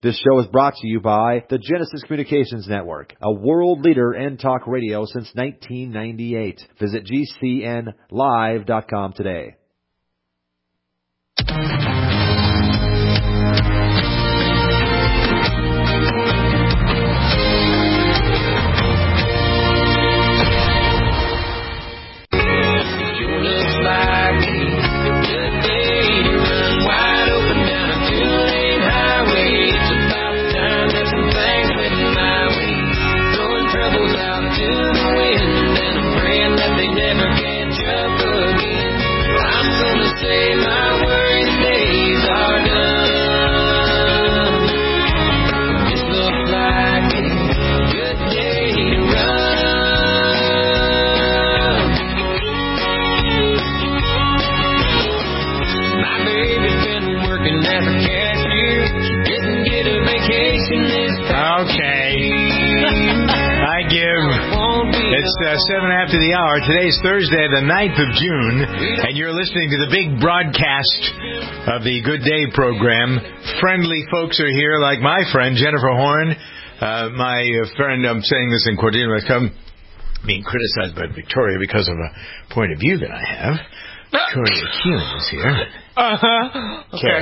This show is brought to you by the Genesis Communications Network, a world leader in talk radio since 1998. Visit GCNlive.com today. It's 7 after the hour. Today's Thursday, the 9th of June, and you're listening to the big broadcast of the Good Day program. Friendly folks are here, like my friend Jennifer Horn. My friend, I'm saying this in quotation, I'm being criticized by Victoria because of a point of view that I have. Victoria Keeling is here. Okay.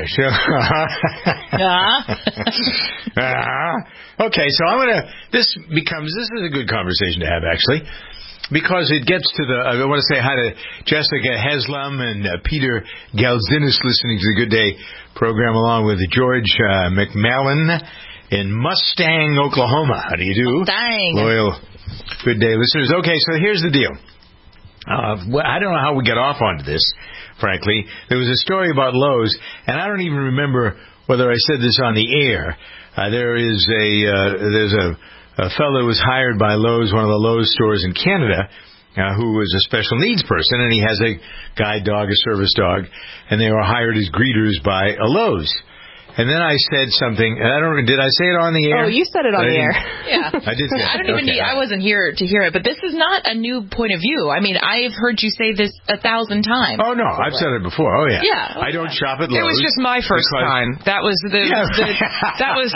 Okay, so this is a good conversation to have, actually, because it gets to I want to say hi to Jessica Haslam and Peter Galzinis listening to the Good Day program, along with George McMallen in Mustang, Oklahoma. How do you do? Mustang. Loyal Good Day listeners. Okay, so here's the deal. I don't know how we got off onto this, frankly. There was a story about Lowe's, and I don't even remember whether I said this on the air. There's a fellow who was hired by Lowe's, one of the Lowe's stores in Canada, who was a special needs person, and he has a guide dog, a service dog, and they were hired as greeters by a Lowe's. And then I said something, and did I say it on the air? Oh, you said it on the air. Yeah. I did say it. I wasn't here to hear it, but this is not a new point of view. I mean, I've heard you say this 1,000 times. Oh, no, I've said it before. Oh, yeah. Yeah. I don't shop at Lowe's. It was just my first time. That was that was.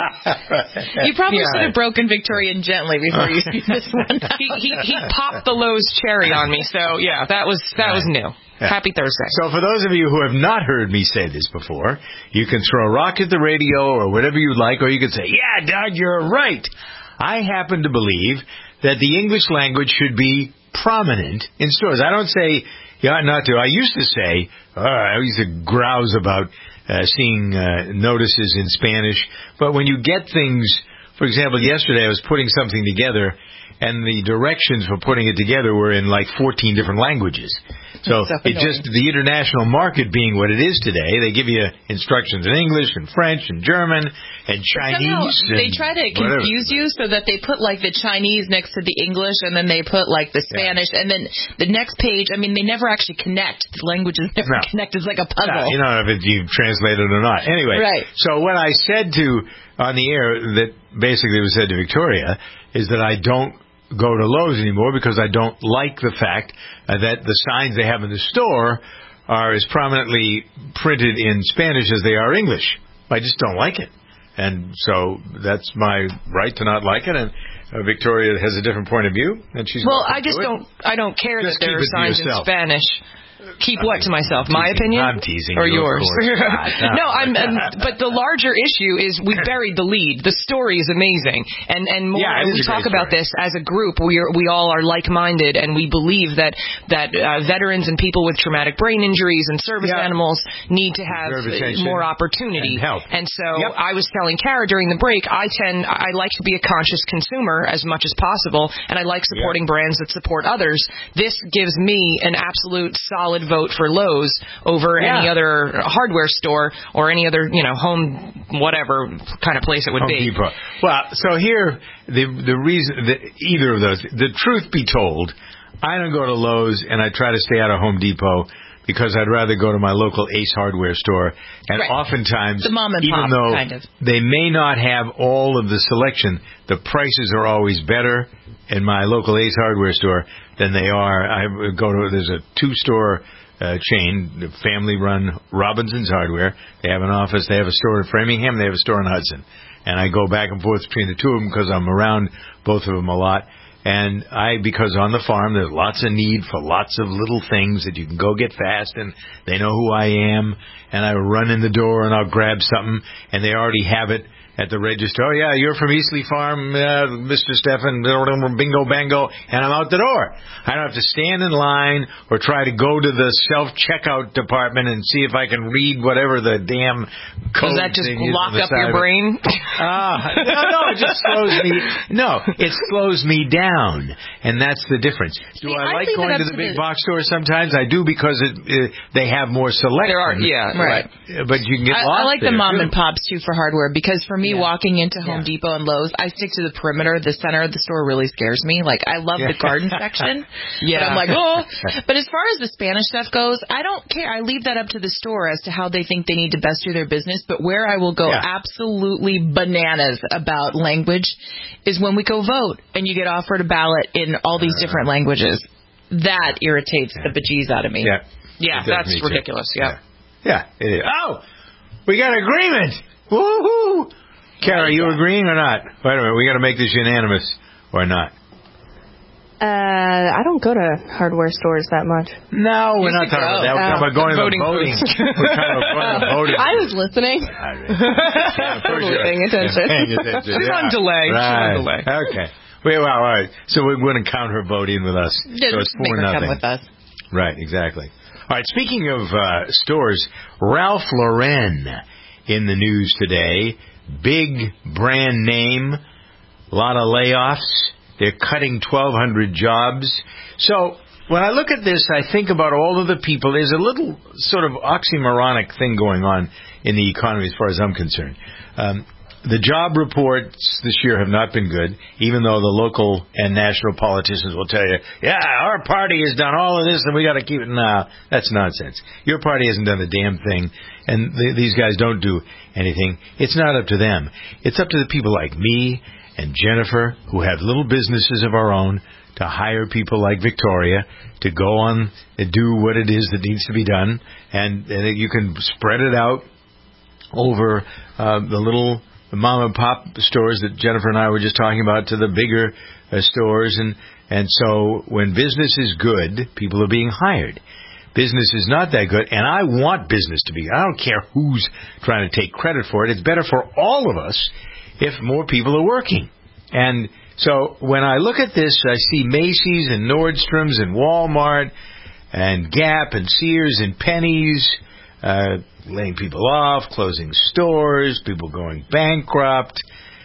You probably should have broken Victorian gently before you see this one. He popped the Lowe's cherry on me, so yeah, that was new. Yeah. Happy Thursday. So for those of you who have not heard me say this before, you can throw a rock at the radio or whatever you like, or you can say, yeah, Doug, you're right. I happen to believe that the English language should be prominent in stores. I don't say you ought not to. I used to say, I used to grouse about seeing notices in Spanish, but when you get things, for example, yesterday I was putting something together, and the directions for putting it together were in like 14 different languages. So the international market being what it is today, they give you instructions in English and French and German and Chinese. They try to confuse you so that they put like the Chinese next to the English, and then they put like the Spanish, and then the next page, I mean, they never actually connect. The languages never connect. It's like a puzzle. No, you don't know if you translate it or not. Anyway, right. So what I said on the air that basically was said to Victoria is that I don't go to Lowe's anymore because I don't like the fact that the signs they have in the store are as prominently printed in Spanish as they are English. I just don't like it. And so that's my right to not like it. And Victoria has a different point of view, and she's I don't care that there are signs in Spanish. Keep what to myself? My opinion? I'm teasing or you, yours? No, but the larger issue is we buried the lead. The story is amazing, and more. We talk about this as a group. We all are like-minded, and we believe that veterans and people with traumatic brain injuries and service animals need to have more opportunity and help. And so I was telling Kara during the break, I like to be a conscious consumer as much as possible, and I like supporting brands that support others. This gives me an absolute solid vote for Lowe's over any other hardware store or any other, home, whatever kind of place it would be. Depot. Well, so here, the reason that either of those, the truth be told, I don't go to Lowe's and I try to stay out of Home Depot because I'd rather go to my local Ace Hardware store. And oftentimes, the mom and even pop, though kind of. They may not have all of the selection, the prices are always better in my local Ace Hardware store than they are. There's a two-store chain, family-run Robinson's Hardware. They have an office. They have a store in Framingham. They have a store in Hudson. And I go back and forth between the two of them because I'm around both of them a lot. And because on the farm, there's lots of need for lots of little things that you can go get fast, and they know who I am, and I run in the door and I'll grab something, and they already have it at the register. Oh, yeah, you're from Eastleigh Farm, Mr. Stephan, bingo, bango, and I'm out the door. I don't have to stand in line or try to go to the self-checkout department and see if I can read whatever the damn code. Does that just lock up your brain? No, it just slows me. No, it slows me down, and that's the difference. Do I like going to the big box store sometimes? I do because they have more selection. There are, yeah, right. But you can get lost. I like the mom and pops too for hardware, because for me, walking into Home Depot and Lowe's, I stick to the perimeter. The center of the store really scares me. Like, I love the garden section. But I'm like, oh. But as far as the Spanish stuff goes, I don't care. I leave that up to the store as to how they think they need to best do their business. But where I will go absolutely bananas about language is when we go vote and you get offered a ballot in all these different languages. That irritates the bejeez out of me. Yeah, that's ridiculous. Yeah, it is. Oh, we got agreement. Woohoo! Kara, you agreeing or not? Wait a minute, we got to make this unanimous or not? I don't go to hardware stores that much. No, we're not talking about that. We're talking about going to the voting. We're talking about going to the voting. I was listening. Totally paying attention. She's on delay. Right. She's on delay. Okay. Well, all right. So we're going to count her vote in with us. So it's 4-0. Come with us. Right, exactly. All right, speaking of stores, Ralph Lauren in the news today. Big brand name, a lot of layoffs. They're cutting 1,200 jobs. So when I look at this, I think about all of the people. There's a little sort of oxymoronic thing going on in the economy as far as I'm concerned. The job reports this year have not been good, even though the local and national politicians will tell you, yeah, our party has done all of this and we got to keep it. Nah, that's nonsense. Your party hasn't done a damn thing, and these guys don't do anything. It's not up to them. It's up to the people like me and Jennifer, who have little businesses of our own, to hire people like Victoria to go on and do what it is that needs to be done, and you can spread it out over the little mom and pop stores that Jennifer and I were just talking about to the bigger stores, and so when business is good, people are being hired. Business is not that good, and I want business to be. I don't care who's trying to take credit for it. It's better for all of us if more people are working. And so when I look at this, I see Macy's and Nordstrom's and Walmart and Gap and Sears and Penny's laying people off, closing stores, people going bankrupt.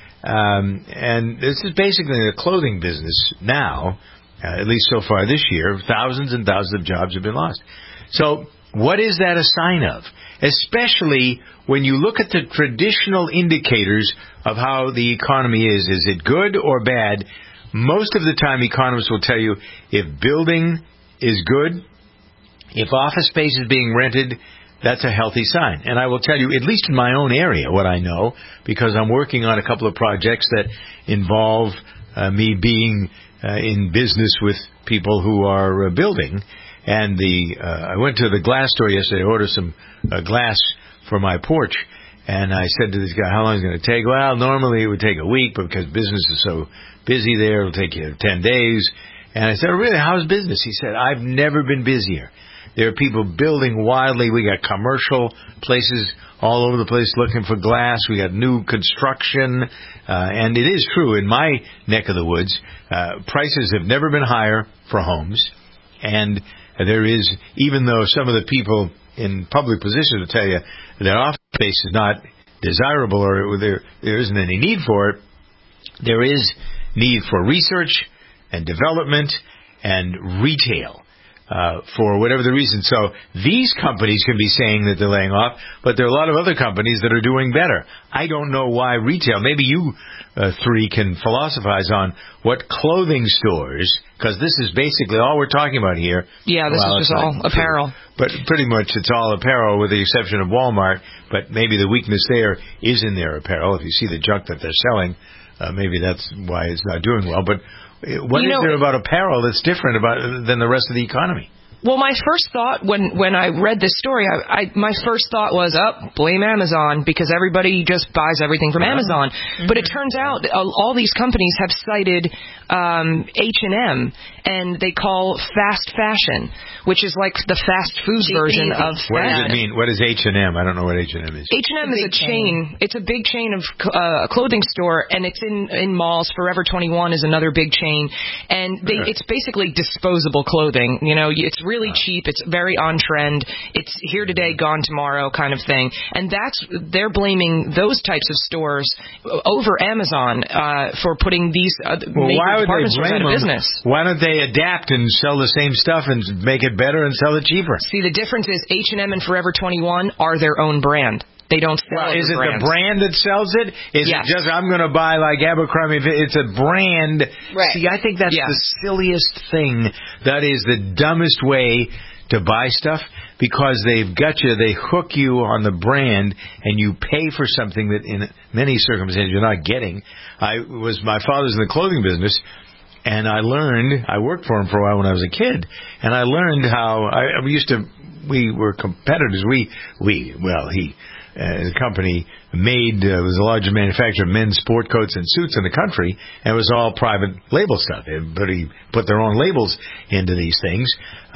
And this is basically the clothing business now, at least so far this year. Thousands and thousands of jobs have been lost. So what is that a sign of? Especially when you look at the traditional indicators of how the economy is. Is it good or bad? Most of the time, economists will tell you if building is good, if office space is being rented, that's a healthy sign. And I will tell you, at least in my own area, what I know, because I'm working on a couple of projects that involve me being in business with people who are building. And I went to the glass store yesterday to order some glass for my porch. And I said to this guy, how long is it going to take? Well, normally it would take a week, but because business is so busy there, it'll take you 10 days. And I said, oh, really, how's business? He said, I've never been busier. There are people building wildly. We got commercial places all over the place looking for glass. We got new construction. And it is true, in my neck of the woods, prices have never been higher for homes. And there is, even though some of the people in public positions will tell you that office space is not desirable or there isn't any need for it, there is need for research and development and retail. For whatever the reason. So these companies can be saying that they're laying off, but there are a lot of other companies that are doing better. I don't know why retail. Maybe you three can philosophize on what clothing stores, because this is basically all we're talking about here. Yeah, this is just all apparel. But pretty much it's all apparel with the exception of Walmart, but maybe the weakness there is in their apparel. If you see the junk that they're selling, maybe that's why it's not doing well. But what is there about apparel that's different than the rest of the economy? Well, my first thought when I read this story, my first thought was, blame Amazon, because everybody just buys everything from Amazon. Mm-hmm. But it turns out all these companies have cited H&M, and they call fast fashion, which is like the fast food version of that. What does it mean? What is H&M? I don't know what H&M is. H&M is a chain. It's a big chain of a clothing store, and it's in malls. Forever 21 is another big chain, and it's basically disposable clothing. You know, it's really cheap. It's very on trend. It's here today, gone tomorrow kind of thing. And they're blaming those types of stores over Amazon for putting these major department stores out of business. Why don't they adapt and sell the same stuff and make it better and sell it cheaper? See, the difference is H&M and Forever 21 are their own brand. They don't sell Is it brands. the brand that sells it? Is yes. it just, I'm going to buy like Abercrombie? It's a brand. Right. See, I think that's the silliest thing. That is the dumbest way to buy stuff, because they've got you, they hook you on the brand, and you pay for something that in many circumstances you're not getting. My father's in the clothing business, and I worked for him for a while when I was a kid, and I learned how, we were competitors. The company was the largest manufacturer of men's sport coats and suits in the country, and it was all private label stuff. Everybody put their own labels into these things.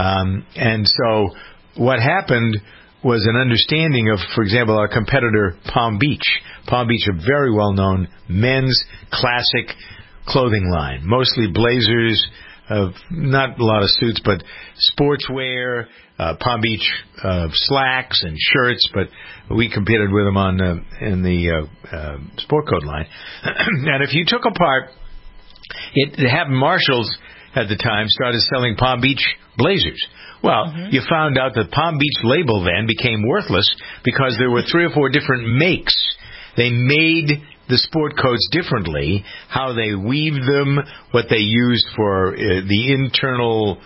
And so what happened was an understanding of, for example, our competitor Palm Beach. Palm Beach, a very well-known men's classic clothing line, mostly blazers, not a lot of suits, but sportswear, Palm Beach slacks and shirts, but we competed with them in the sport coat line. And if you took apart, it happened, Marshalls at the time started selling Palm Beach blazers. Well, you found out that Palm Beach label then became worthless because there were 3 or 4 different makes. They made the sport coats differently, how they weaved them, what they used for the internal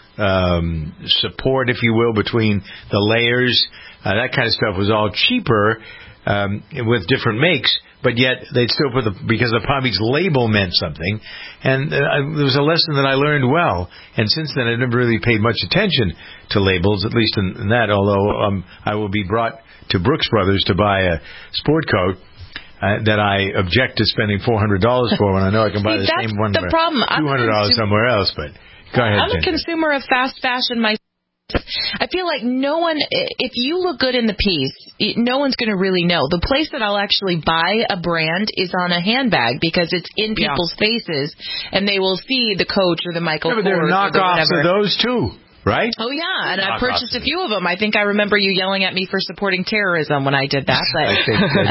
support, if you will, between the layers. That kind of stuff was all cheaper with different makes, but yet they'd still put because the Palm Beach label meant something. And there was a lesson that I learned well, and since then I never really paid much attention to labels, at least in that, although I will be brought to Brooks Brothers to buy a sport coat that I object to spending $400 for when I know I can buy the same one for $200 somewhere else. But go ahead. I'm a consumer of fast fashion myself. I feel like no one, if you look good in the piece, no one's going to really know. The place that I'll actually buy a brand is on a handbag because it's in people's faces, and they will see the Coach or the Michael Kors. But there are knockoffs of those too. Right? Oh, yeah, and I purchased a few of them. I think I remember you yelling at me for supporting terrorism when I did that. But,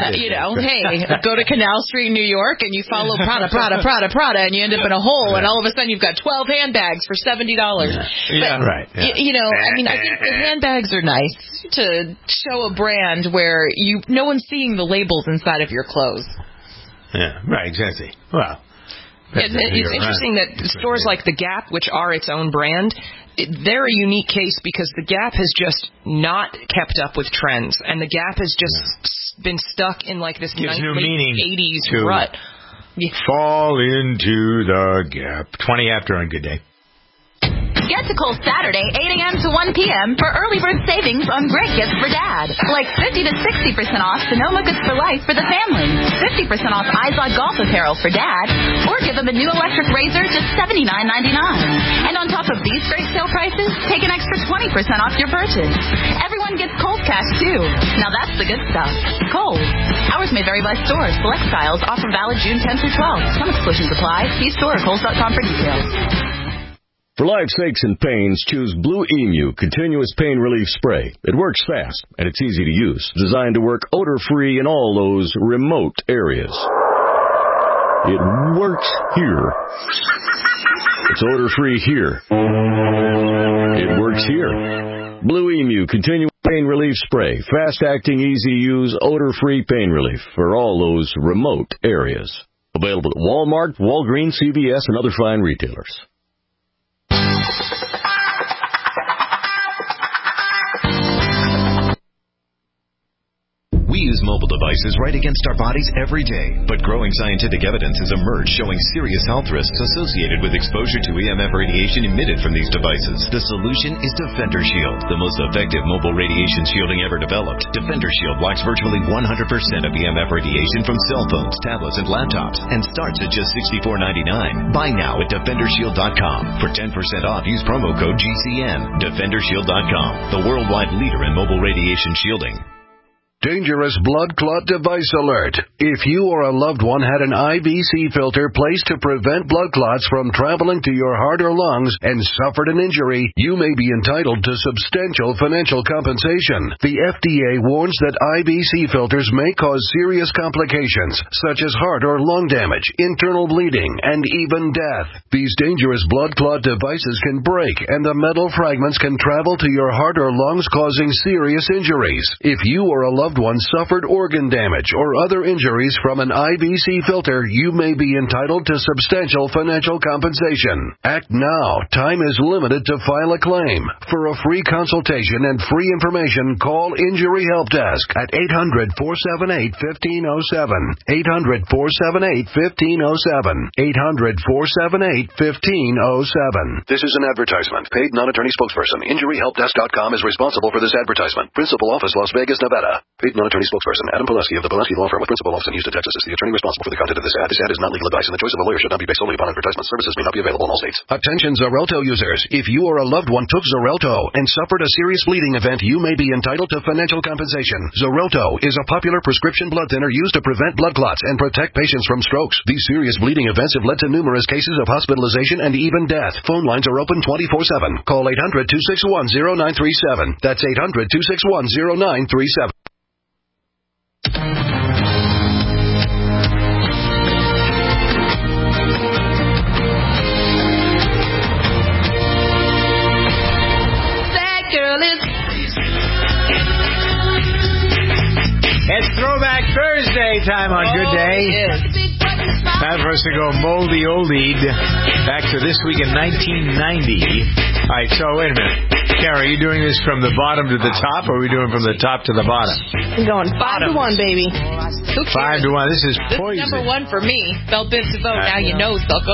hey, go to Canal Street, New York, and you follow Prada, and you end up in a hole, and all of a sudden you've got 12 handbags for $70. Yeah, right. Yeah. I think the handbags are nice to show a brand where no one's seeing the labels inside of your clothes. Yeah, right, exactly. Well, it's interesting that stores like The Gap, which are its own brand, they're a unique case because The Gap has just not kept up with trends, and The Gap has just been stuck in like this late 80s rut. Fall into the Gap. 20 after on Good Day. Get to Kohl's Saturday, 8 a.m. to 1 p.m. for early bird savings on great gifts for Dad. Like 50 to 60% off Sonoma Goods for Life for the family. 50% off Izod golf apparel for Dad. Or give him a new electric razor, just $79.99. And on top of these great sale prices, take an extra 20% off your purchase. Everyone gets Kohl's cash, too. Now that's the good stuff. Kohl's. Hours may vary by store. Select styles. Offer valid June 10 through 12. Some exclusions apply. See store or Kohls.com for details. For life's aches and pains, choose Blue Emu Continuous Pain Relief Spray. It works fast, and it's easy to use. Designed to work odor-free in all those remote areas. It works here. It's odor-free here. It works here. Blue Emu Continuous Pain Relief Spray. Fast-acting, easy-use, odor-free pain relief for all those remote areas. Available at Walmart, Walgreens, CVS, and other fine retailers. We use mobile devices right against our bodies every day, but growing scientific evidence has emerged showing serious health risks associated with exposure to EMF radiation emitted from these devices. The solution is Defender Shield, the most effective mobile radiation shielding ever developed. Defender Shield blocks virtually 100% of EMF radiation from cell phones, tablets, and laptops, and starts at just $64.99. Buy now at DefenderShield.com. For 10% off, use promo code GCN. DefenderShield.com, the worldwide leader in mobile radiation shielding. Dangerous blood clot device alert. If you or a loved one had an IVC filter placed to prevent blood clots from traveling to your heart or lungs and suffered an injury, you may be entitled to substantial financial compensation. The FDA warns that IVC filters may cause serious complications, such as heart or lung damage, internal bleeding, and even death. These dangerous blood clot devices can break, and the metal fragments can travel to your heart or lungs, causing serious injuries. If you or a loved one suffered organ damage or other injuries from an IVC filter, you may be entitled to substantial financial compensation. Act now. Time is limited to file a claim. For a free consultation and free information, call Injury Help Desk at 800-478-1507. 800-478-1507. 800-478-1507. This is an advertisement. Paid non-attorney spokesperson. InjuryHelpDesk.com is responsible for this advertisement. Principal office, Las Vegas, Nevada. Paid non-attorney spokesperson Adam Pileski of the Pileski Law Firm with principal office in Houston, Texas is the attorney responsible for the content of this ad. This ad is not legal advice, and the choice of a lawyer should not be based solely upon advertisement. Services may not be available in all states. Attention Xarelto users. If you or a loved one took Xarelto and suffered a serious bleeding event, you may be entitled to financial compensation. Xarelto is a popular prescription blood thinner used to prevent blood clots and protect patients from strokes. These serious bleeding events have led to numerous cases of hospitalization and even death. Phone lines are open 24/7. Call 800-261-0937. That's 800-261-0937. It's Throwback Thursday time on Good Day. Time for us to go moldy oldie back to this week in 1990. All right, so wait a minute. Kara, are you doing this from the bottom to the top, or are we doing from the top to the bottom? I'm going 5-1, baby. 5-1. This is Poison. This is number one for me. Bell Biv DeVoe. Now you know, sucker.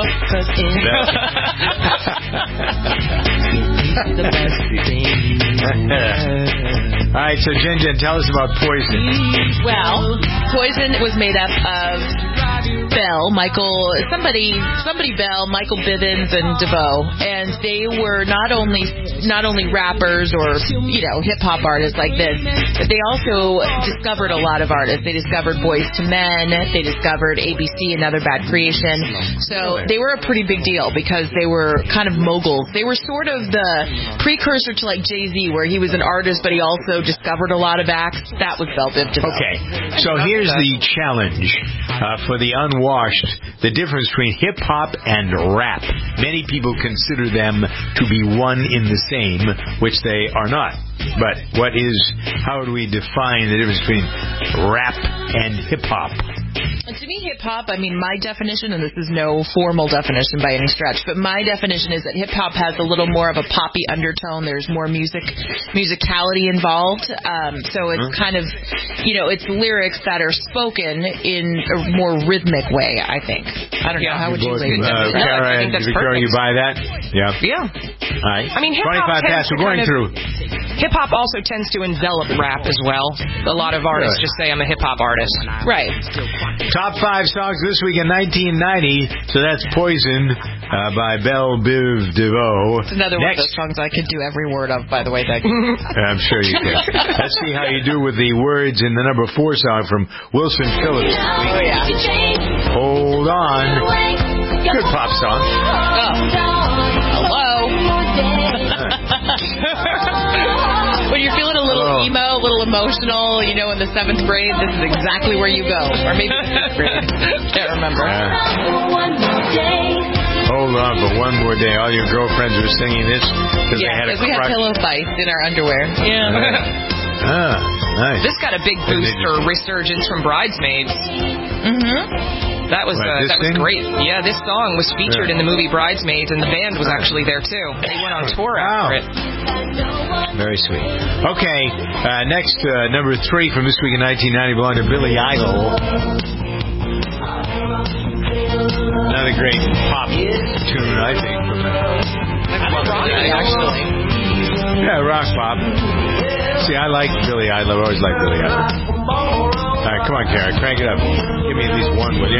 All right, so Jen, tell us about Poison. Well, Poison was made up of Bell, Michael, somebody Bell, Michael Bivins, and DeVoe, and they were not only rappers or hip hop artists like this, but they also discovered a lot of artists. They discovered Boyz II Men, they discovered ABC, Another Bad Creation. So they were a pretty big deal because they were kind of moguls. They were sort of the precursor to like Jay-Z, where he was an artist, but he also discovered a lot of acts. That was Bell Biv DeVoe. Okay, so here's the challenge for the unwashed: the difference between hip hop and rap. Many people consider them to be one in the same, which they are not. But how do we define the difference between rap and hip hop? To me, hip-hop, my definition, and this is no formal definition by any stretch, but my definition is that hip-hop has a little more of a poppy undertone. There's more musicality involved. So it's kind of, it's lyrics that are spoken in a more rhythmic way, I think. I don't know. How would you say that? Kara, I think that's perfect. you buy that? Yeah. Yeah. All right. Hip-hop 25 past. We're going through. Hip-hop also tends to envelop rap as well. A lot of artists just say, I'm a hip-hop artist. Right. Top 5 songs this week in 1990. So that's Poison by Bell Biv DeVoe. It's another one of those songs I could do every word of, by the way, Doug. I'm sure you can. Let's see how you do with the words in the number 4 song from Wilson Phillips. Oh, yeah. Hold on. Good pop song. Hello. When you're feeling a little emo, a little emotional, in the 7th grade, this is exactly where you go. Or maybe the 5th grade. Can't remember. Hold on for one more day. All your girlfriends were singing this because they had a we had pillow fights in our underwear. Yeah. Nice. This got a big boost for resurgence from Bridesmaids. Mm-hmm. That was great. Yeah, this song was featured in the movie Bridesmaids, and the band was actually there too. They went on tour after it. Very sweet. Okay, next, number 3 from this week in 1990 belonged to Billy Idol. Not a great pop tune, I think. Rock, actually. Yeah, rock pop. See, I like Billy Idol. I've always liked Billy Idol. All right, come on, Kara, crank it up. Give me at least one, will you?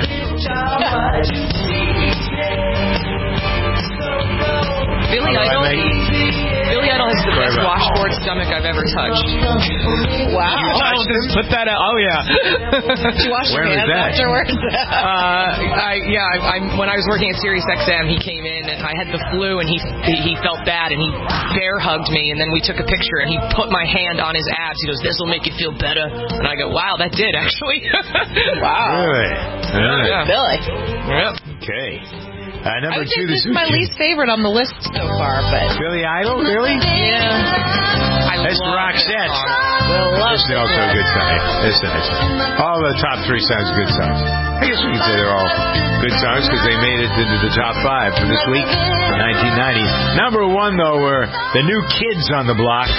Billy Idol has the best washboard stomach I've ever touched. Wow. You touched it? Put that out. Oh, yeah. Did you wash your hands afterwards? When I was working at Sirius XM, he came in and I had the flu and he felt bad and he bear hugged me and then we took a picture and he put my hand on his abs. He goes, "This will make you feel better." And I go, "Wow, that did actually." Wow. Really? Yeah. Billy. Yep. Okay. Number 2 this is my least favorite on the list so far, but Billy Idol, really? Yeah. That's Roxette. This is also a good song. This is nice. All the top 3 songs, good songs. I guess we can say they're all good songs because they made it into the top 5 for this week, 1990. Number 1, though, were the New Kids on the Block.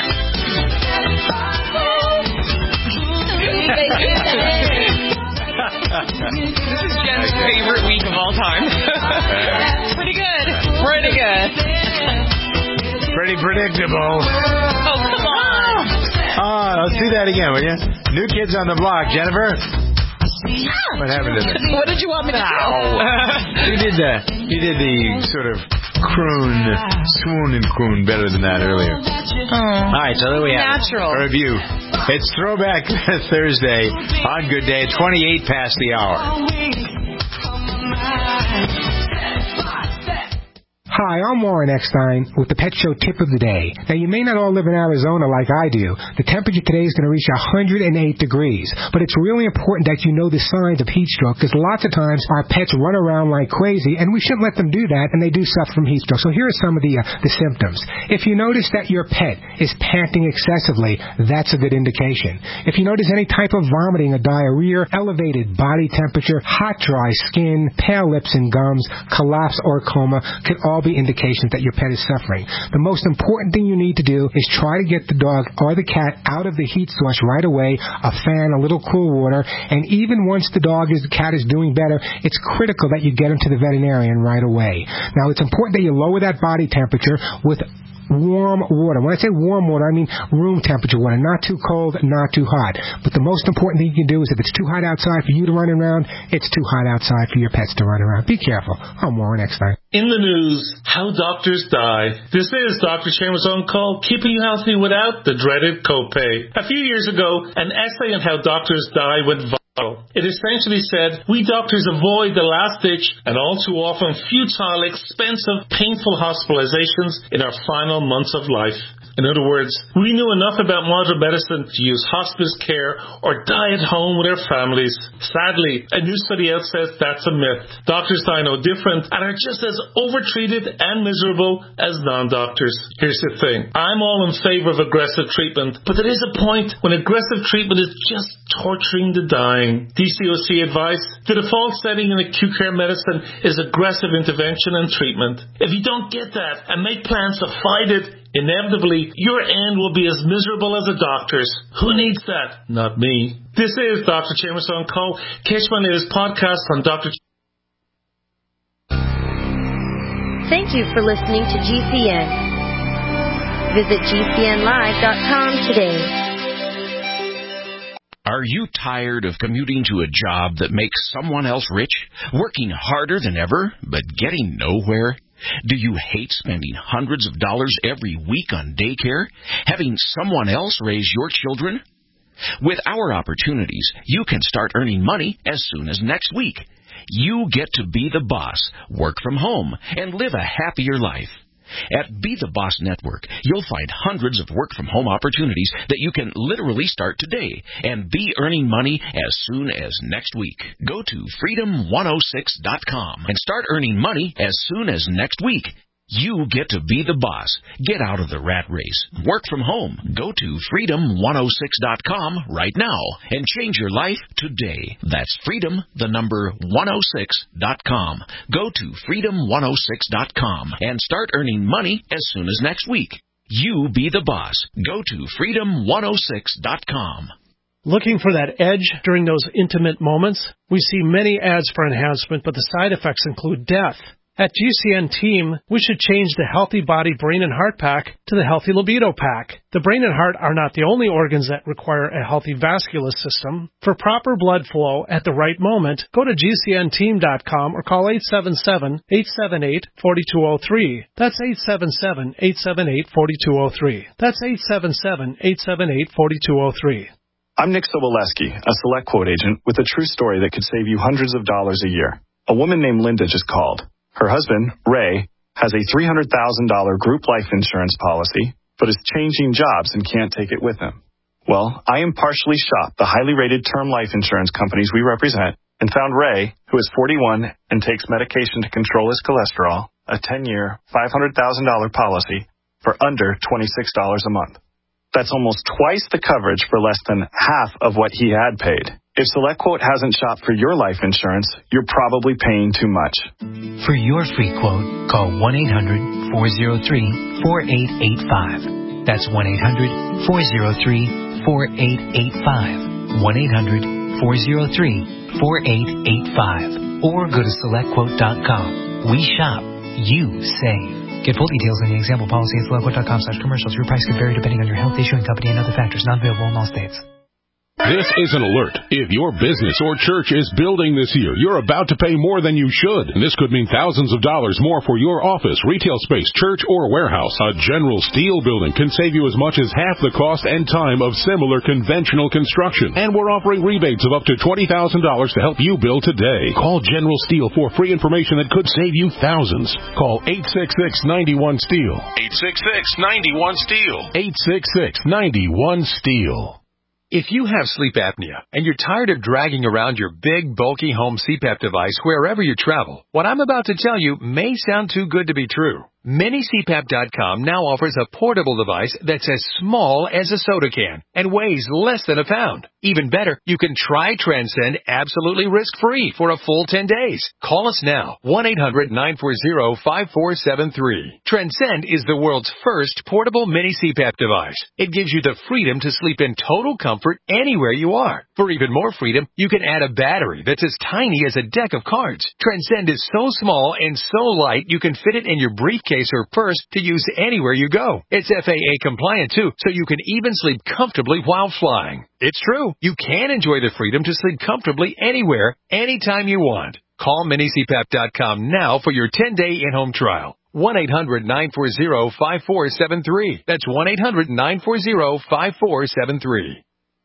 This is Jen's favorite week of all time. Pretty good. Pretty good. Pretty predictable. Oh, come on. Let's see that again, will you? New Kids on the Block. Jennifer? What happened to them? What did you want me to do? You did the sort of swoon and croon better than that earlier. All right, so there we have natural. A review. It's Throwback Thursday on Good Day, 28 past the hour. Hi, I'm Warren Eckstein with the Pet Show Tip of the Day. Now, you may not all live in Arizona like I do. The temperature today is going to reach 108 degrees. But it's really important that you know the signs of heat stroke because lots of times our pets run around like crazy, and we shouldn't let them do that, and they do suffer from heat stroke. So here are some of the symptoms. If you notice that your pet is panting excessively, that's a good indication. If you notice any type of vomiting or diarrhea, elevated body temperature, hot, dry skin, pale lips and gums, collapse or coma could all be indications that your pet is suffering. The most important thing you need to do is try to get the dog or the cat out of the heat source right away, a fan, a little cool water, and even once the cat is doing better, it's critical that you get them to the veterinarian right away. Now, it's important that you lower that body temperature with warm water. When I say warm water, I mean room temperature water, not too cold, not too hot. But the most important thing you can do is if it's too hot outside for you to run around, it's too hot outside for your pets to run around. Be careful. I'm Warren Eckstein. In the news, how doctors die. This is Dr. Chambers on Call, keeping you healthy without the dreaded copay. A few years ago, an essay on how doctors die went viral. It essentially said, we doctors avoid the last-ditch and all too often futile, expensive, painful hospitalizations in our final months of life. In other words, we knew enough about modern medicine to use hospice care or die at home with our families. Sadly, a new study out says that's a myth. Doctors die no different and are just as overtreated and miserable as non-doctors. Here's the thing. I'm all in favor of aggressive treatment, but there is a point when aggressive treatment is just torturing the dying. DCOC advice: the default setting in acute care medicine is aggressive intervention and treatment. If you don't get that and make plans to fight it, inevitably, your end will be as miserable as a doctor's. Who needs that? Not me. This is Dr. Chambers on Call. Catch my latest podcast on Dr. Thank you for listening to GCN. Visit GCNlive.com today. Are you tired of commuting to a job that makes someone else rich, working harder than ever, but getting nowhere? Do you hate spending hundreds of dollars every week on daycare, having someone else raise your children? With our opportunities, you can start earning money as soon as next week. You get to be the boss, work from home, and live a happier life. At Be the Boss Network, you'll find hundreds of work-from-home opportunities that you can literally start today and be earning money as soon as next week. Go to freedom106.com and start earning money as soon as next week. You get to be the boss. Get out of the rat race. Work from home. Go to freedom106.com right now and change your life today. That's freedom, the number 106.com. Go to freedom106.com and start earning money as soon as next week. You be the boss. Go to freedom106.com. Looking for that edge during those intimate moments? We see many ads for enhancement, but the side effects include death. At GCN Team, we should change the Healthy Body Brain and Heart Pack to the Healthy Libido Pack. The brain and heart are not the only organs that require a healthy vascular system. For proper blood flow at the right moment, go to GCNteam.com or call 877-878-4203. That's 877-878-4203. That's 877-878-4203. I'm Nick Soboleski, a Select Quote agent with a true story that could save you hundreds of dollars a year. A woman named Linda just called. Her husband, Ray, has a $300,000 group life insurance policy, but is changing jobs and can't take it with him. Well, I impartially shopped the highly rated term life insurance companies we represent and found Ray, who is 41 and takes medication to control his cholesterol, a 10-year, $500,000 policy for under $26 a month. That's almost twice the coverage for less than half of what he had paid. If SelectQuote hasn't shopped for your life insurance, you're probably paying too much. For your free quote, call 1-800-403-4885. That's 1-800-403-4885. 1-800-403-4885. Or go to SelectQuote.com. We shop. You save. Get full details on the example policy at SelectQuote.com/commercials. Your price can vary depending on your health, issuing company, and other factors. Not available in all states. This is an alert. If your business or church is building this year, you're about to pay more than you should. And this could mean thousands of dollars more for your office, retail space, church, or warehouse. A General Steel building can save you as much as half the cost and time of similar conventional construction. And we're offering rebates of up to $20,000 to help you build today. Call General Steel for free information that could save you thousands. Call 866-91-STEEL. 866-91-STEEL. 866-91-STEEL. If you have sleep apnea and you're tired of dragging around your big, bulky home CPAP device wherever you travel, what I'm about to tell you may sound too good to be true. MiniCPAP.com now offers a portable device that's as small as a soda can and weighs less than a pound. Even better, you can try Transcend absolutely risk-free for a full 10 days. Call us now, 1-800-940-5473. Transcend is the world's first portable mini CPAP device. It gives you the freedom to sleep in total comfort anywhere you are. For even more freedom, you can add a battery that's as tiny as a deck of cards. Transcend is so small and so light you can fit it in your briefcase or purse to use anywhere you go. It's FAA compliant too, so you can even sleep comfortably while flying. It's true. You can enjoy the freedom to sleep comfortably anywhere, anytime you want. Call MiniCPAP.com now for your 10-day in-home trial. 1-800-940-5473. That's 1-800-940-5473.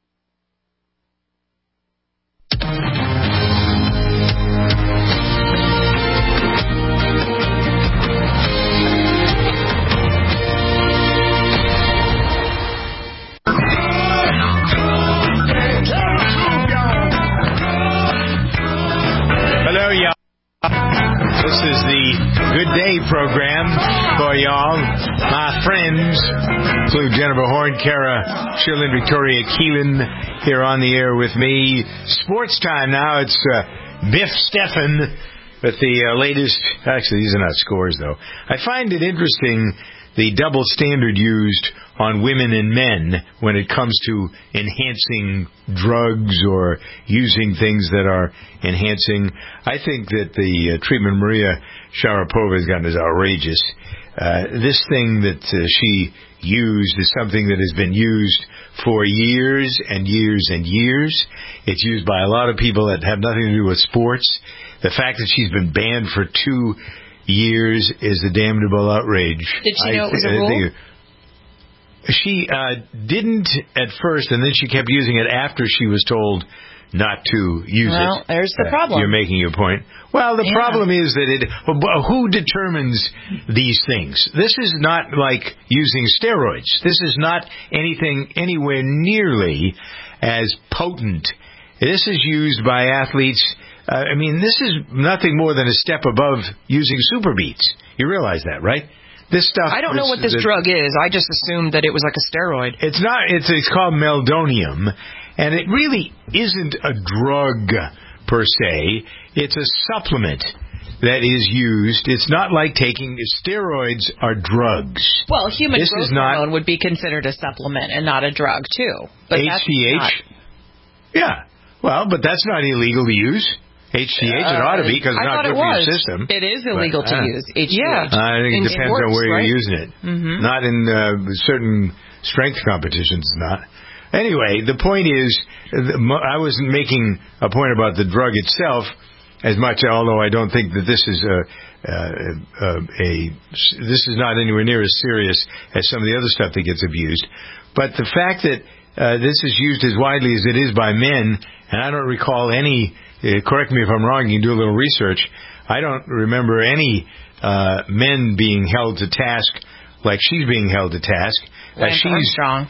Hello, y'all. This is the Good Day program for y'all. My friends include Jennifer Horn, Kara Schillen, Victoria Keelan here on the air with me. Sports time now. It's Biff Steffen with the latest. Actually, these are not scores, though. I find it interesting the double standard used on women and men when it comes to enhancing drugs or using things that are enhancing. I think that the treatment Maria Sharapova has gotten is outrageous. This thing that she used is something that has been used for years and years and years. It's used by a lot of people that have nothing to do with sports. The fact that she's been banned for 2 years is a damnable outrage. Did she know it was a rule? She didn't at first, and then she kept using it after she was told not to use it. Well, there's the problem. You're making your point. Well, the problem is that who determines these things? This is not like using steroids. This is not anything anywhere nearly as potent. This is used by athletes I mean, this is nothing more than a step above using super beats. You realize that, right? This stuff. I don't know what this drug is. I just assumed that it was like a steroid. It's not. It's called meldonium, and it really isn't a drug per se. It's a supplement that is used. It's not like taking steroids are drugs. Well, human growth hormone would be considered a supplement and not a drug too. But HGH. Yeah. Well, but that's not illegal to use. HGH, it ought to be because it's not good for your system. It is illegal to use HGH. Yeah. I think it depends on where you're using it. Mm-hmm. Not in certain strength competitions, not. Anyway, the point is, I wasn't making a point about the drug itself as much, although I don't think that this is this is not anywhere near as serious as some of the other stuff that gets abused. But the fact that this is used as widely as it is by men, and I don't recall any. Correct me if I'm wrong. You can do a little research. I don't remember any men being held to task like she's being held to task. Lance Armstrong.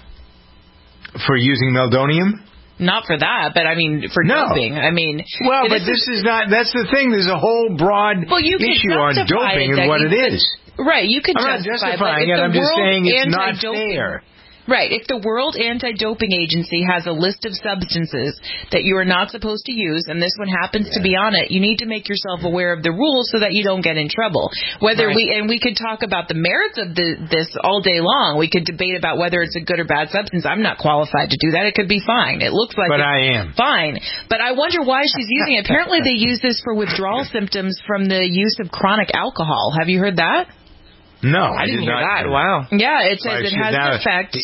For using meldonium? Not for that, but I mean for doping. I mean, well, but this is not. That's the thing. There's a whole broad issue on doping and what it is. Right, you could I'm not justifying it. I'm just saying it's not fair. Right. If the World Anti-Doping Agency has a list of substances that you are not supposed to use, and this one happens to be on it, you need to make yourself aware of the rules so that you don't get in trouble. Whether we could talk about the merits of this all day long. We could debate about whether it's a good or bad substance. I'm not qualified to do that. It could be fine. It looks like I am fine. But I wonder why she's using it. Apparently, they use this for withdrawal symptoms from the use of chronic alcohol. Have you heard that? No, I didn't hear that. Wow. Yeah, it says it has an effect.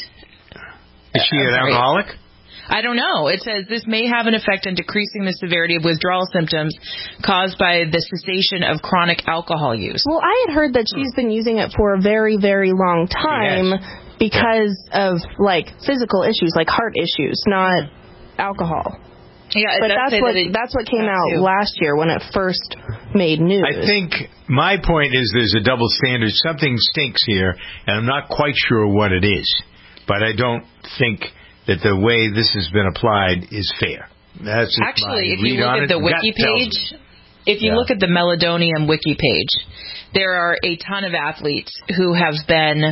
Is she an alcoholic? I don't know. It says this may have an effect on decreasing the severity of withdrawal symptoms caused by the cessation of chronic alcohol use. Well, I had heard that she's been using it for a very, very long time because of, like, physical issues, like heart issues, not alcohol. Yeah, but that's what came out last year when it first made news. I think my point is there's a double standard. Something stinks here, and I'm not quite sure what it is. But I don't think that the way this has been applied is fair. That's actually, if you look at the wiki page, if you look at the meldonium wiki page, there are a ton of athletes who have been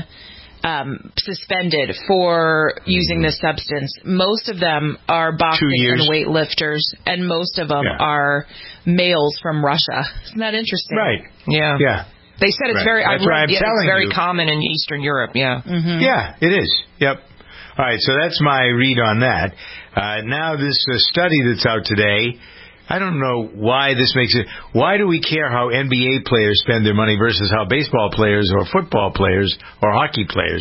suspended for using this substance. Most of them are boxing and weightlifters, and most of them are males from Russia. Isn't that interesting? Right. Yeah. Yeah. They said it's very. It's very common in Eastern Europe. Yeah. Mm-hmm. Yeah, it is. Yep. All right. So that's my read on that. Now this study that's out today. I don't know why this makes it. Why do we care how NBA players spend their money versus how baseball players or football players or hockey players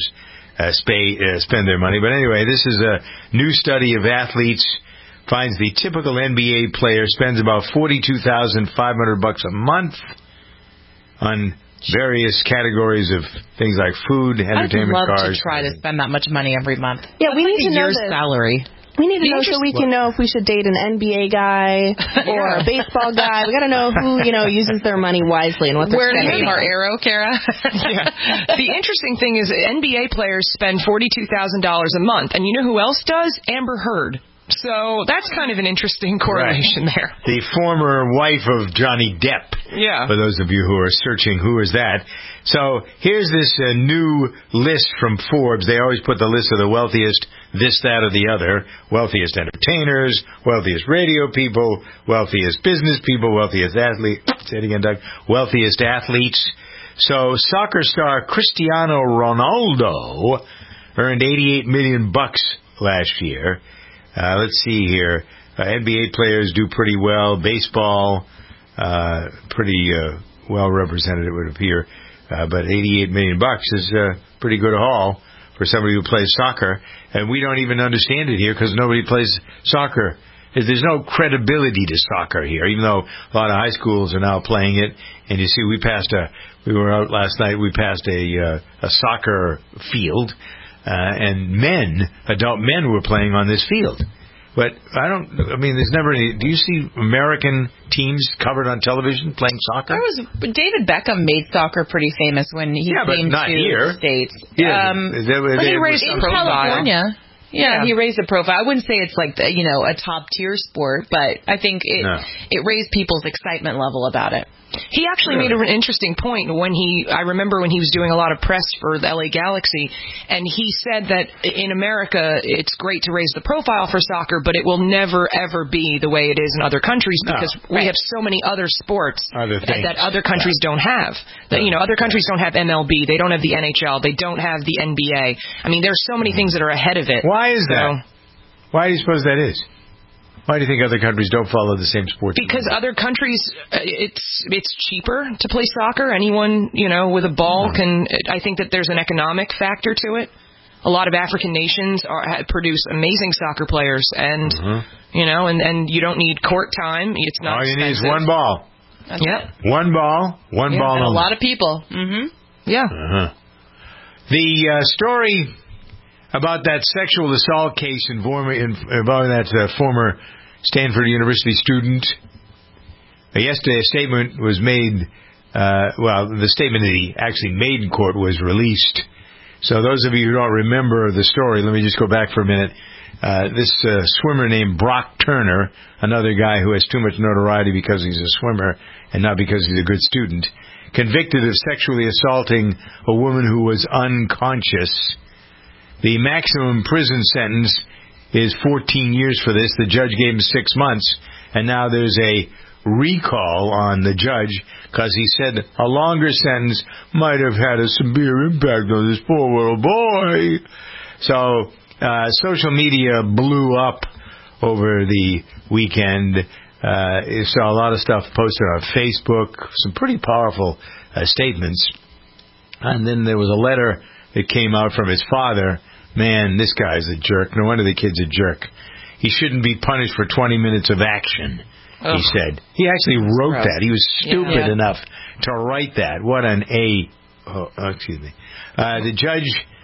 spend their money? But anyway, this is a new study of athletes. Finds the typical NBA player spends about $42,500 a month on various categories of things like food, entertainment, cars. I'd love to try to spend that much money every month. Yeah, we need to know this. Salary. We need to know so we can know if we should date an NBA guy or a baseball guy. We got to know who, uses their money wisely and what they're spending. Where to name our arrow, Kara? Yeah. The interesting thing is NBA players spend $42,000 a month. And you know who else does? Amber Heard. So that's kind of an interesting correlation there. The former wife of Johnny Depp. Yeah. For those of you who are searching, who is that? So here's this new list from Forbes. They always put the list of the wealthiest, this, that, or the other. Wealthiest entertainers, wealthiest radio people, wealthiest business people, wealthiest athletes. Say it again, Doug. Wealthiest athletes. So soccer star Cristiano Ronaldo earned $88 million last year. Let's see here. NBA players do pretty well. Baseball, pretty well represented, it would appear. But $88 million is pretty good a haul for somebody who plays soccer. And we don't even understand it here because nobody plays soccer. There's no credibility to soccer here, even though a lot of high schools are now playing it. And you see, we were out last night, we passed a soccer field. And adult men were playing on this field. But there's never any, do you see American teams covered on television playing soccer? David Beckham made soccer pretty famous when he came to the States. Yeah, he raced in California. Yeah, he raised the profile. I wouldn't say it's like, a top-tier sport, but I think it raised people's excitement level about it. He actually made an interesting point I remember when he was doing a lot of press for the LA Galaxy, and he said that in America it's great to raise the profile for soccer, but it will never ever be the way it is in other countries because we have so many other sports that other countries don't have. That, other countries don't have MLB, they don't have the NHL, they don't have the NBA. I mean, there's so many things that are ahead of it. Why is that? Why do you suppose that is? Why do you think other countries don't follow the same sport? Because other countries, it's cheaper to play soccer. Anyone, with a ball can. I think that there's an economic factor to it. A lot of African nations produce amazing soccer players, and and you don't need court time. It's not. All you expensive. need is one ball. Yep. One ball. One ball. And only. a lot of people. Mm-hmm. Yeah. The story about that sexual assault case involving that former Stanford University student. Yesterday, a statement was made. The statement that he actually made in court was released. So those of you who don't remember the story, let me just go back for a minute. This swimmer named Brock Turner, another guy who has too much notoriety because he's a swimmer and not because he's a good student, convicted of sexually assaulting a woman who was unconscious. The maximum prison sentence is 14 years for this. The judge gave him 6 months, and now there's a recall on the judge because he said a longer sentence might have had a severe impact on this poor little boy. So social media blew up over the weekend. You saw a lot of stuff posted on Facebook, some pretty powerful statements. And then there was a letter that came out from his father. Man, this guy's a jerk. No wonder the kid's a jerk. He shouldn't be punished for 20 minutes of action, he said. He actually wrote that. He was stupid enough to write that. What an excuse me. The judge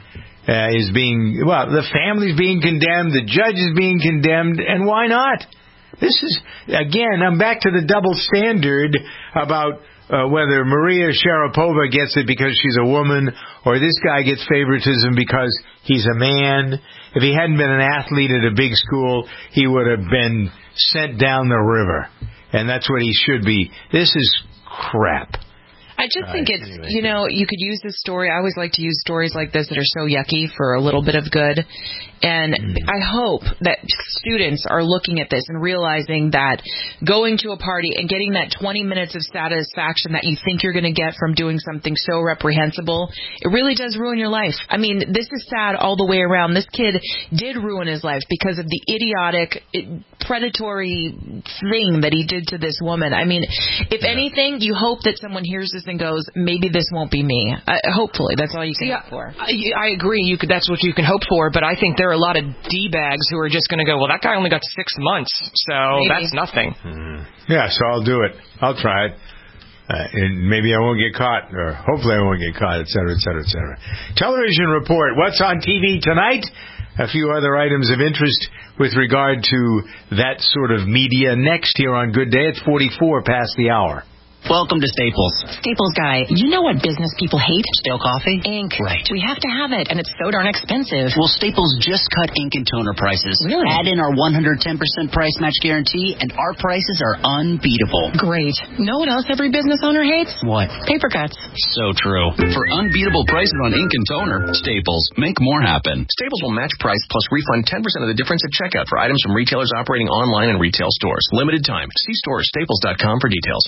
is the family's being condemned, the judge is being condemned, and why not? This is, again, I'm back to the double standard about whether Maria Sharapova gets it because she's a woman or this guy gets favoritism because he's a man. If he hadn't been an athlete at a big school, he would have been sent down the river. And that's what he should be. This is crap. I just think it's, you could use this story. I always like to use stories like this that are so yucky for a little bit of good. And I hope that students are looking at this and realizing that going to a party and getting that 20 minutes of satisfaction that you think you're going to get from doing something so reprehensible, it really does ruin your life. I mean, this is sad all the way around. This kid did ruin his life because of the idiotic, predatory thing that he did to this woman. I mean, if anything, you hope that someone hears this and goes, maybe this won't be me. Hopefully, that's all you can hope for. I agree. That's what you can hope for, but I think there are a lot of D-bags who are just going to go, well, that guy only got 6 months, so that's nothing. Yeah, so I'll do it. I'll try it. And maybe I won't get caught, or hopefully I won't get caught, et cetera, et cetera, et cetera. Television report. What's on TV tonight? A few other items of interest with regard to that sort of media. Next here on Good Day, it's 44 past the hour. Welcome to Staples. Staples guy, you know what business people hate? Stale coffee? Ink. Right. We have to have it, and it's so darn expensive. Well, Staples just cut ink and toner prices. Really? Add in our 110% price match guarantee, and our prices are unbeatable. Great. Know what else every business owner hates? What? Paper cuts. So true. For unbeatable prices on ink and toner, Staples. Make more happen. Staples will match price plus refund 10% of the difference at checkout for items from retailers operating online and retail stores. Limited time. See store or staples.com for details.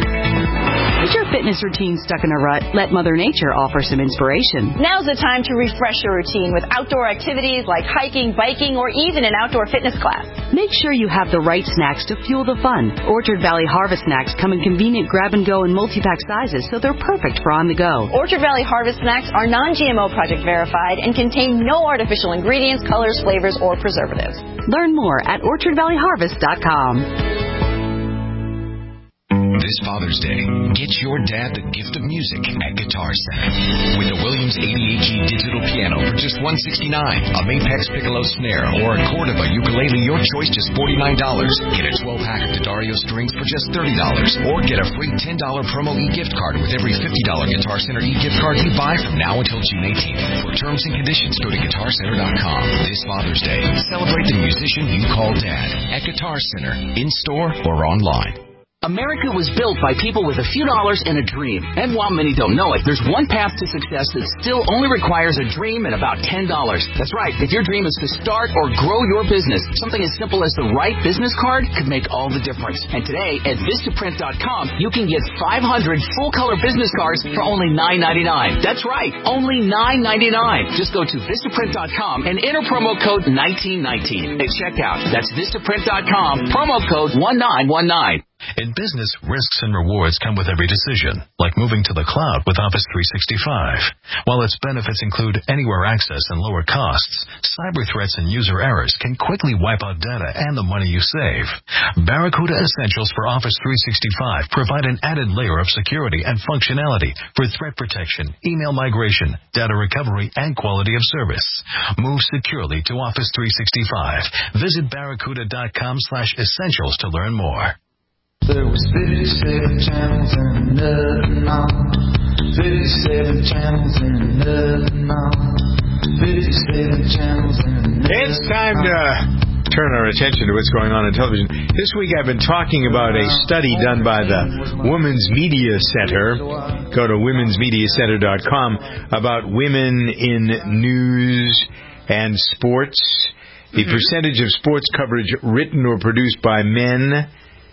Is your fitness routine stuck in a rut? Let Mother Nature offer some inspiration. Now's the time to refresh your routine with outdoor activities like hiking, biking, or even an outdoor fitness class. Make sure you have the right snacks to fuel the fun. Orchard Valley Harvest Snacks come in convenient grab-and-go and multi-pack sizes, so they're perfect for on the go. Orchard Valley Harvest Snacks are non-GMO project verified and contain no artificial ingredients, colors, flavors, or preservatives. Learn more at orchardvalleyharvest.com. This Father's Day, get your dad the gift of music at Guitar Center. With a Williams 88G digital piano for just $169, a Mapex piccolo snare, or a Cordova ukulele, your choice just $49. Get a 12-pack of D'Addario strings for just $30, or get a free $10 promo e-gift card with every $50 Guitar Center e-gift card you buy from now until June 18th. For terms and conditions, go to GuitarCenter.com. This Father's Day, celebrate the musician you call Dad at Guitar Center, in-store or online. America was built by people with a few dollars and a dream. And while many don't know it, there's one path to success that still only requires a dream and about $10. That's right. If your dream is to start or grow your business, something as simple as the right business card could make all the difference. And today at Vistaprint.com, you can get 500 full-color business cards for only $9.99. That's right, only $9.99. Just go to Vistaprint.com and enter promo code 1919 at checkout. That's Vistaprint.com, promo code 1919. In business, risks and rewards come with every decision, like moving to the cloud with Office 365. While its benefits include anywhere access and lower costs, cyber threats and user errors can quickly wipe out data and the money you save. Barracuda Essentials for Office 365 provide an added layer of security and functionality for threat protection, email migration, data recovery, and quality of service. Move securely to Office 365. Visit barracuda.com/essentials to learn more. There was 57 channels and nothing on. 57 channels and nothing on. 57 channels and nothing on. It's time to turn our attention to what's going on in television. This week I've been talking about a study done by the Women's Media Center. Go to womensmediacenter.com about women in news and sports. The percentage of sports coverage written or produced by men,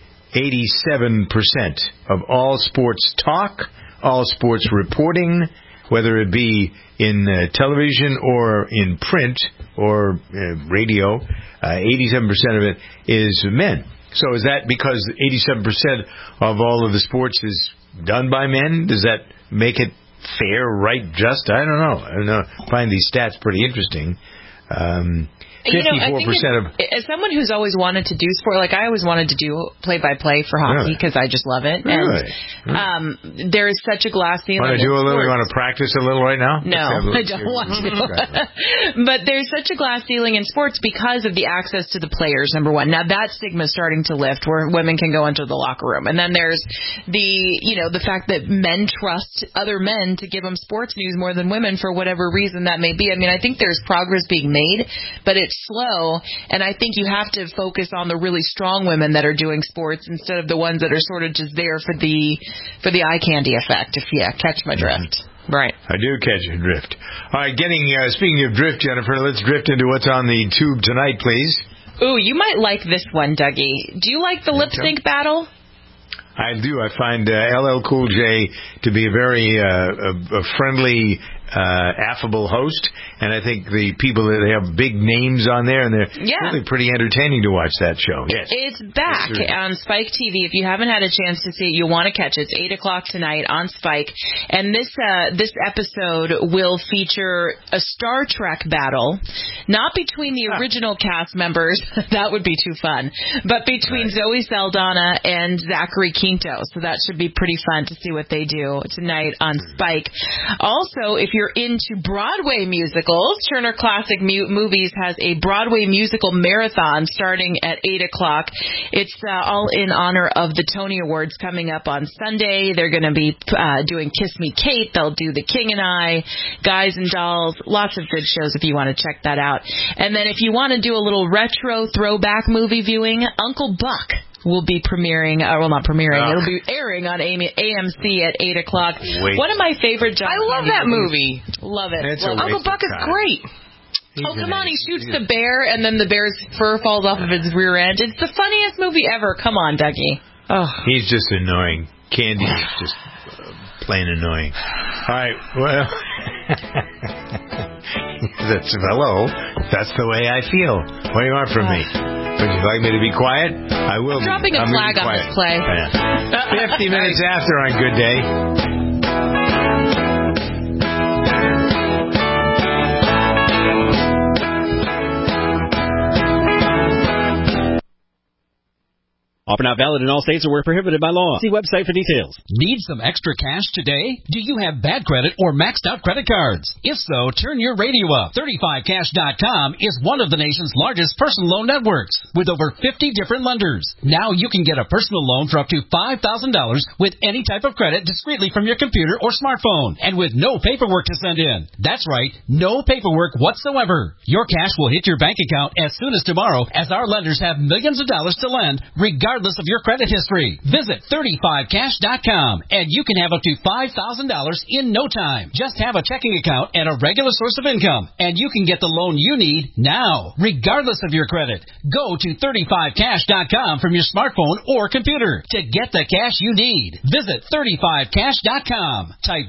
87% of all sports talk, all sports reporting, whether it be in television or in print or radio, 87% of it is men. So is that because 87% of all of the sports is done by men? Does that make it fair, right, just? I don't know. I find these stats pretty interesting. 54% of... As someone who's always wanted to do sport, like I always wanted to do play-by-play for hockey because I just love it. Really? And there is such a glass ceiling. Want to do a little? You want to practice a little right now? No, I don't want to. But there's such a glass ceiling in sports because of the access to the players, number one. Now that stigma is starting to lift where women can go into the locker room. And then there's the fact that men trust other men to give them sports news more than women for whatever reason that may be. I mean, I think there's progress being made, but it's slow, and I think you have to focus on the really strong women that are doing sports instead of the ones that are sort of just there for the eye candy effect, if you catch my drift. Right. I do catch your drift. All right, speaking of drift, Jennifer, let's drift into what's on the tube tonight, please. Ooh, you might like this one, Dougie. Do you like the lip sync battle? I do. I find LL Cool J to be a very friendly, affable host, and I think the people that they have big names on there, and they're really pretty entertaining to watch that show. Yes, it's back on Spike TV. If you haven't had a chance to see it, you'll want to catch it. It's 8:00 tonight on Spike, and this episode will feature a Star Trek battle, not between the original cast members. That would be too fun, but between Zoe Saldana and Zachary Quinto. So that should be pretty fun to see what they do tonight on Spike. Also, if you're into Broadway musicals, Turner Classic Movies has a Broadway musical marathon starting at 8:00. It's all in honor of the Tony Awards coming up on Sunday. They're going to be doing Kiss Me Kate. They'll do The King and I, Guys and Dolls. Lots of good shows if you want to check that out. And then if you want to do a little retro throwback movie viewing, Uncle Buck will be premiering, not premiering, it'll be airing on AMC at 8:00. One of my favorite John I love that movie. Love it. Uncle Buck is great. Come on, he shoots the bear and then the bear's fur falls off of his rear end. It's the funniest movie ever. Come on, Dougie. Oh. He's just annoying. Candy is just plain annoying. All right, well, hello, that's the way I feel. What do you want from me? Would you like me to be quiet? I will be. Dropping a flag on this play. 50 minutes after on Good Day. Offer not valid in all states or where prohibited by law. See website for details. Need some extra cash today? Do you have bad credit or maxed out credit cards? If so, turn your radio up. 35cash.com is one of the nation's largest personal loan networks with over 50 different lenders. Now you can get a personal loan for up to $5,000 with any type of credit discreetly from your computer or smartphone and with no paperwork to send in. That's right, no paperwork whatsoever. Your cash will hit your bank account as soon as tomorrow, as our lenders have millions of dollars to lend regardless of your credit history. Visit 35cash.com and you can have up to $5,000 in no time. Just have a checking account and a regular source of income and you can get the loan you need now, regardless of your credit. Go to 35cash.com from your smartphone or computer to get the cash you need. Visit 35cash.com. Type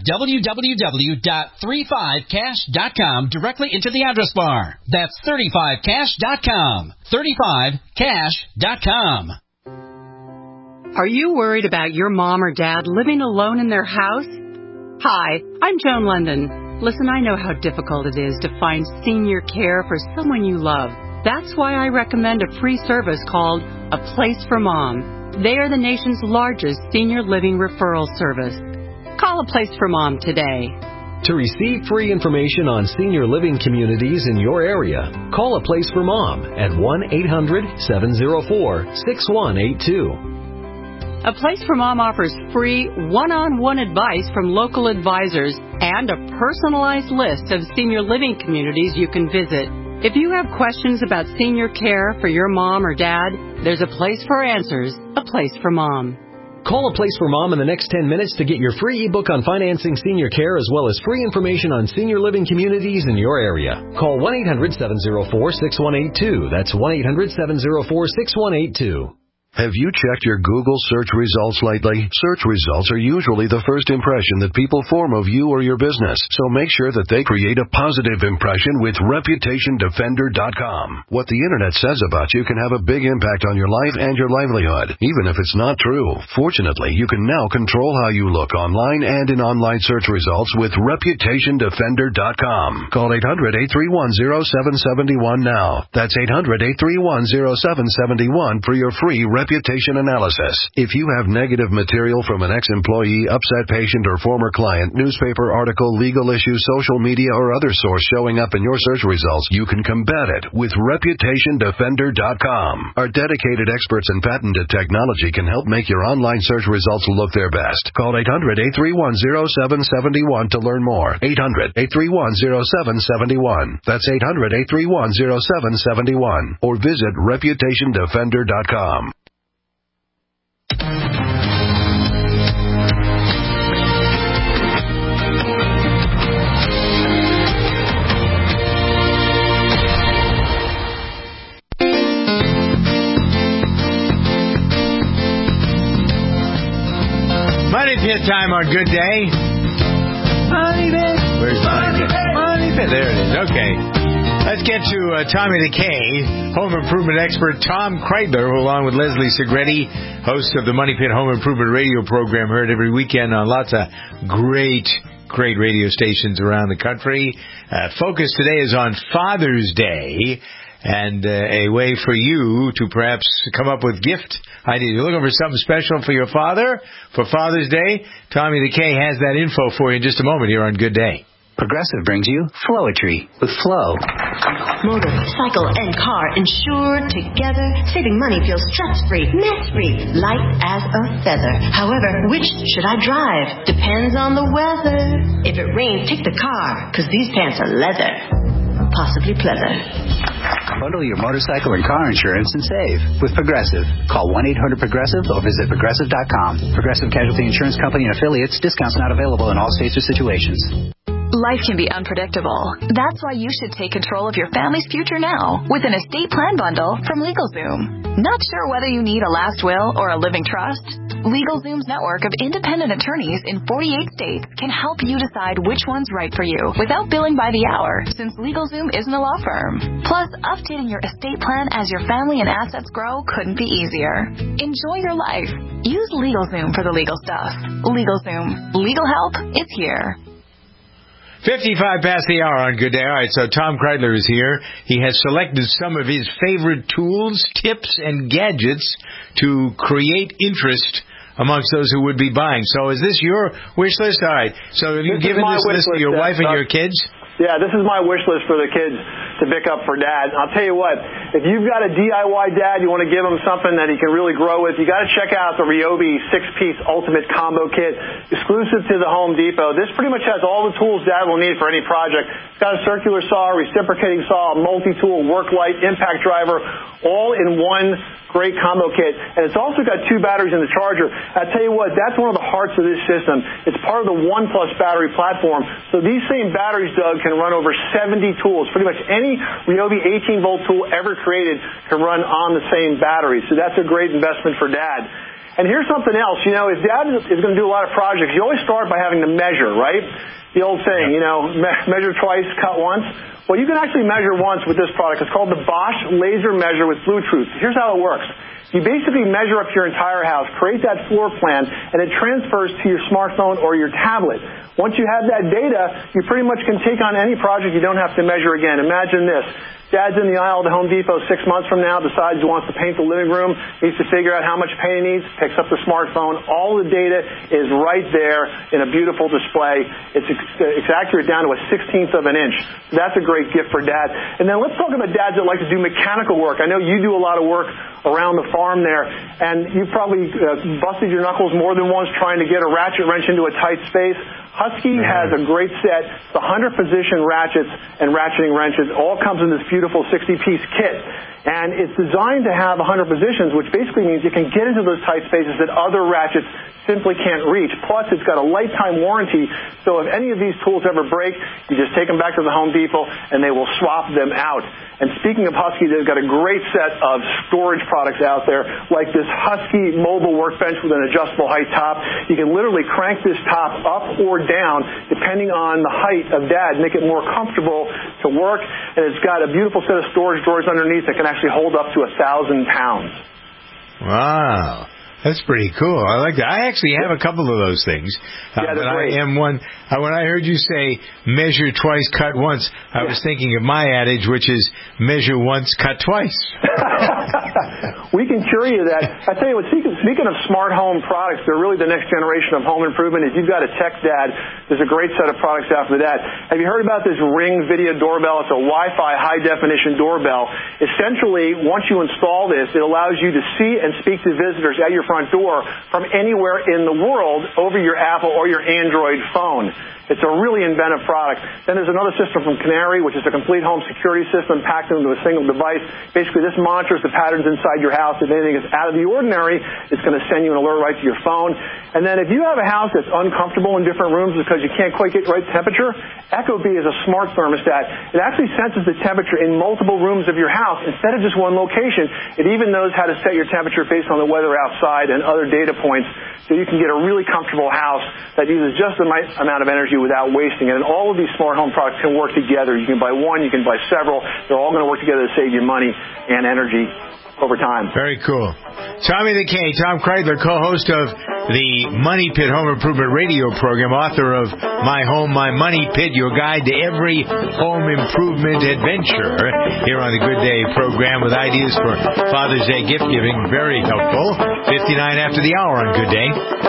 www.35cash.com directly into the address bar. That's 35cash.com. 35cash.com. Are you worried about your mom or dad living alone in their house? Hi, I'm Joan London. Listen, I know how difficult it is to find senior care for someone you love. That's why I recommend a free service called A Place for Mom. They are the nation's largest senior living referral service. Call A Place for Mom today. To receive free information on senior living communities in your area, call A Place for Mom at 1-800-704-6182. A Place for Mom offers free one-on-one advice from local advisors and a personalized list of senior living communities you can visit. If you have questions about senior care for your mom or dad, there's a place for answers, A Place for Mom. Call A Place for Mom in the next 10 minutes to get your free ebook on financing senior care as well as free information on senior living communities in your area. Call 1-800-704-6182. That's 1-800-704-6182. Have you checked your Google search results lately? Search results are usually the first impression that people form of you or your business, so make sure that they create a positive impression with ReputationDefender.com. What the Internet says about you can have a big impact on your life and your livelihood, even if it's not true. Fortunately, you can now control how you look online and in online search results with ReputationDefender.com. Call 800-831-0771 now. That's 800-831-0771 for your free reputation analysis. If you have negative material from an ex-employee, upset patient, or former client, newspaper article, legal issue, social media, or other source showing up in your search results, you can combat it with ReputationDefender.com. Our dedicated experts in patented technology can help make your online search results look their best. Call 800-831-0771 to learn more. 800-831-0771. That's 800-831-0771. Or visit ReputationDefender.com. Money Pit time on Good Day. Money Pit. Where's Money Pit? Money Pit. There it is. Okay. Let's get to Tommy the K, home improvement expert Tom Kreidler, who, along with Leslie Segretti, host of the Money Pit Home Improvement Radio program, heard every weekend on lots of great radio stations around the country. Focus today is on Father's Day, and a way for you to perhaps come up with gift ideas. You're looking for something special for your father for Father's Day? Tommy the K has that info for you in just a moment here on Good Day. Progressive brings you Flowetry with Flow. Motor, cycle, and car insured together. Saving money feels stress-free, mess-free, light as a feather. However, which should I drive? Depends on the weather. If it rains, take the car, because these pants are leather. Possibly pleather. Bundle your motorcycle and car insurance and save with Progressive. Call 1-800-PROGRESSIVE or visit Progressive.com. Progressive Casualty Insurance Company and affiliates. Discounts not available in all states or situations. Life can be unpredictable. That's why you should take control of your family's future now with an estate plan bundle from LegalZoom. Not sure whether you need a last will or a living trust? LegalZoom's network of independent attorneys in 48 states can help you decide which one's right for you without billing by the hour, since LegalZoom isn't a law firm. Plus, updating your estate plan as your family and assets grow couldn't be easier. Enjoy your life. Use LegalZoom for the legal stuff. LegalZoom. Legal help, it's here. 55 past the hour on Good Day. All right, so Tom Kreidler is here. He has selected some of his favorite tools, tips, and gadgets to create interest amongst those who would be buying. So is this your wish list? All right. So have you given this list to your wife and your kids? Yeah, this is my wish list for the kids to pick up for Dad. I'll tell you what, if you've got a DIY dad, you want to give him something that he can really grow with, you got to check out the Ryobi 6-piece Ultimate Combo Kit, exclusive to the Home Depot. This pretty much has all the tools Dad will need for any project. It's got a circular saw, reciprocating saw, a multi-tool, work light, impact driver, all in one great combo kit. And it's also got 2 batteries in the charger. I tell you what, that's one of the hearts of this system. It's part of the OnePlus battery platform. So these same batteries, Doug, can run over 70 tools. Pretty much any Ryobi 18-volt tool ever created can run on the same battery. So that's a great investment for Dad. And here's something else. You know, if Dad is going to do a lot of projects, you always start by having to measure, right? The old saying, you know, measure twice, cut once. Well, you can actually measure once with this product. It's called the Bosch Laser Measure with Bluetooth. Here's how it works. You basically measure up your entire house, create that floor plan, and it transfers to your smartphone or your tablet. Once you have that data, you pretty much can take on any project. You don't have to measure again. Imagine this. Dad's in the aisle at the Home Depot 6 months from now, decides he wants to paint the living room, needs to figure out how much paint he needs, picks up the smartphone. All the data is right there in a beautiful display. It's accurate down to a 16th of an inch. That's a great gift for Dad. And then let's talk about dads that like to do mechanical work. I know you do a lot of work around the farm there, and you probably busted your knuckles more than once trying to get a ratchet wrench into a tight space. Husky has a great set. It's 100 position ratchets and ratcheting wrenches. All comes in this beautiful 60-piece kit. And it's designed to have 100 positions, which basically means you can get into those tight spaces that other ratchets simply can't reach. Plus, it's got a lifetime warranty, so if any of these tools ever break, you just take them back to the Home Depot, and they will swap them out. And speaking of Husky, they've got a great set of storage products out there, like this Husky mobile workbench with an adjustable height top. You can literally crank this top up or down, depending on the height of Dad, make it more comfortable to work. And it's got a beautiful set of storage drawers underneath that can actually hold up to 1,000 pounds. Wow. That's pretty cool. I like that. I actually have a couple of those things. Yeah, they're great. When I heard you say measure twice, cut once, I was thinking of my adage, which is measure once, cut twice. We can cure you that. I tell you what, speaking of smart home products, they're really the next generation of home improvement. If you've got a tech dad, there's a great set of products out for that. Have you heard about this Ring video doorbell? It's a Wi-Fi high-definition doorbell. Essentially, once you install this, it allows you to see and speak to visitors at your front door from anywhere in the world over your Apple or your Android phone. It's a really inventive product. Then there's another system from Canary, which is a complete home security system packed into a single device. Basically, this monitors the patterns inside your house. If anything is out of the ordinary, it's going to send you an alert right to your phone. And then if you have a house that's uncomfortable in different rooms because you can't quite get right temperature, ecobee is a smart thermostat. It actually senses the temperature in multiple rooms of your house instead of just one location. It even knows how to set your temperature based on the weather outside and other data points, so you can get a really comfortable house that uses just the right amount of energy without wasting it. And all of these smart home products can work together. You can buy one, you can buy several. They're all going to work together to save you money and energy over time. Very cool. Tommy the K, Tom Kreidler, co-host of the Money Pit Home Improvement Radio program, author of My Home, My Money Pit, your guide to every home improvement adventure, here on the Good Day program with ideas for Father's Day gift giving. Very helpful. 59 after the hour on Good Day.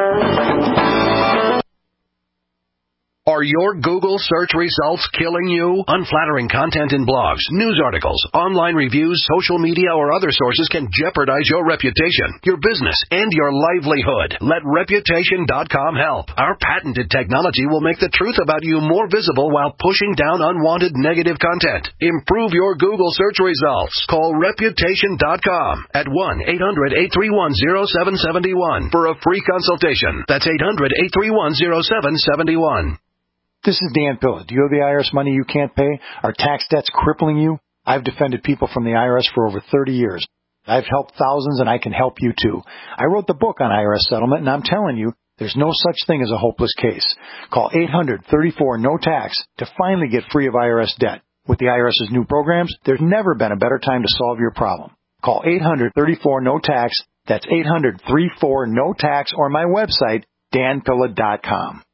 Are your Google search results killing you? Unflattering content in blogs, news articles, online reviews, social media, or other sources can jeopardize your reputation, your business, and your livelihood. Let Reputation.com help. Our patented technology will make the truth about you more visible while pushing down unwanted negative content. Improve your Google search results. Call Reputation.com at 1-800-831-0771 for a free consultation. That's 800-831-0771. This is Dan Pilla. Do you have the IRS money you can't pay? Are tax debts crippling you? I've defended people from the IRS for over 30 years. I've helped thousands, and I can help you too. I wrote the book on IRS settlement, and I'm telling you, there's no such thing as a hopeless case. Call 800-34-NO-TAX to finally get free of IRS debt. With the IRS's new programs, there's never been a better time to solve your problem. Call 800-34-NO-TAX. That's 800-34-NO-TAX, or my website, danpilla.com.